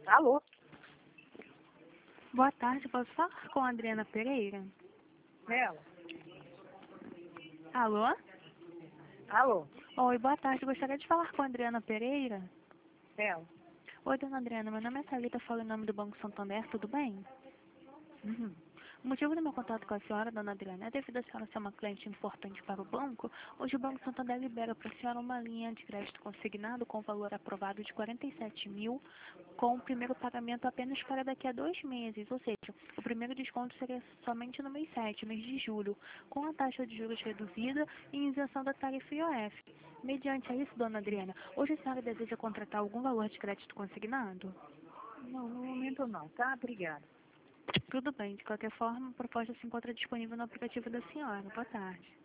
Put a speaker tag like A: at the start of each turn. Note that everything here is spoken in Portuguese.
A: Alô?
B: Boa tarde, posso falar com a Adriana Pereira?
A: Ela?
B: Alô?
A: Alô?
B: Oi, boa tarde, gostaria de falar com a Adriana Pereira?
A: Ela?
B: Oi, dona Adriana, meu nome é Thalita, falo em nome do Banco Santander, tudo bem?
A: Uhum.
B: O motivo do meu contato com a senhora, dona Adriana, é devido a senhora ser uma cliente importante para o banco. Hoje o Banco Santander libera para a senhora uma linha de crédito consignado com valor aprovado de 47 mil, com o primeiro pagamento apenas para daqui a 2 meses, ou seja, o primeiro desconto seria somente no mês 7, mês de julho, com a taxa de juros reduzida e isenção da tarifa IOF. Mediante a isso, dona Adriana, hoje a senhora deseja contratar algum valor de crédito consignado?
A: Não, no momento não, tá? Obrigada.
B: Tudo bem, de qualquer forma, a proposta se encontra disponível no aplicativo da senhora. Boa tarde.